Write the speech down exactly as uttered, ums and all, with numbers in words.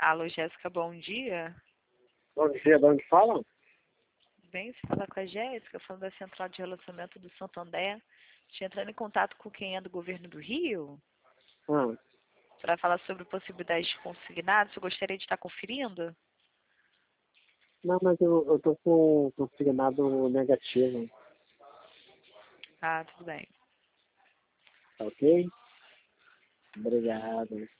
Alô, Jéssica, bom dia. Bom dia, de onde falam? Bem, se falar com a Jéssica, falando da Central de Relacionamento do Santander. Estou entrando em contato com quem é do governo do Rio Ah, para falar sobre possibilidades de consignado. Você gostaria de estar conferindo? não, mas eu, eu tô com consignado negativo, Ah, tudo bem. tá ok? Obrigado.